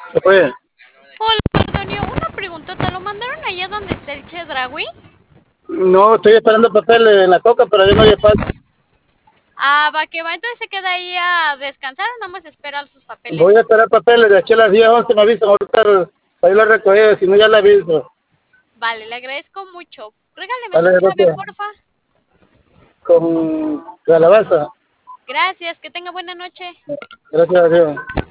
Se fue. Hola, Mardonio, una preguntota. ¿Lo mandaron allá donde está el Chedraui? No, estoy esperando papeles en la coca, pero yo no había pago. Ah, va que va. Entonces se queda ahí a descansar o nada más espera sus Voy a papeles. esperar papeles de aquí a las 10, 11 me avisan ahorita para ir a recoger, si no ya le aviso. Vale, le agradezco mucho. Regáleme Vale, su llave, gracias. porfa. Con calabaza. Gracias, que tenga buena noche. Gracias a Dios.